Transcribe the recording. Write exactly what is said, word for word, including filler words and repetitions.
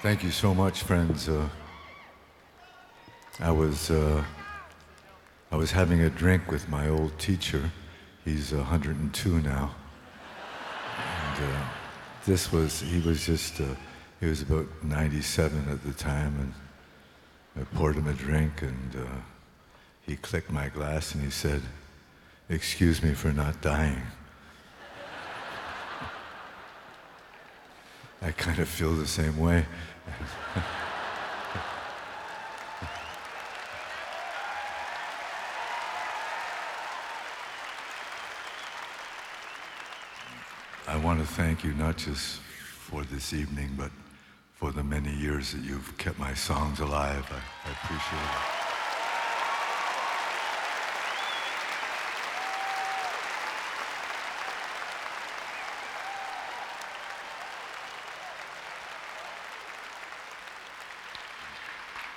Thank you so much, friends. Uh, I was uh, I was having a drink with my old teacher. He's one hundred two now, and uh, this was he was just uh, he was about ninety-seven at the time, and I poured him a drink, and uh, he clicked my glass and he said, "Excuse me for not dying." I kind of feel the same way. I want to thank you not just for this evening, but for the many years that you've kept my songs alive. I, I appreciate it.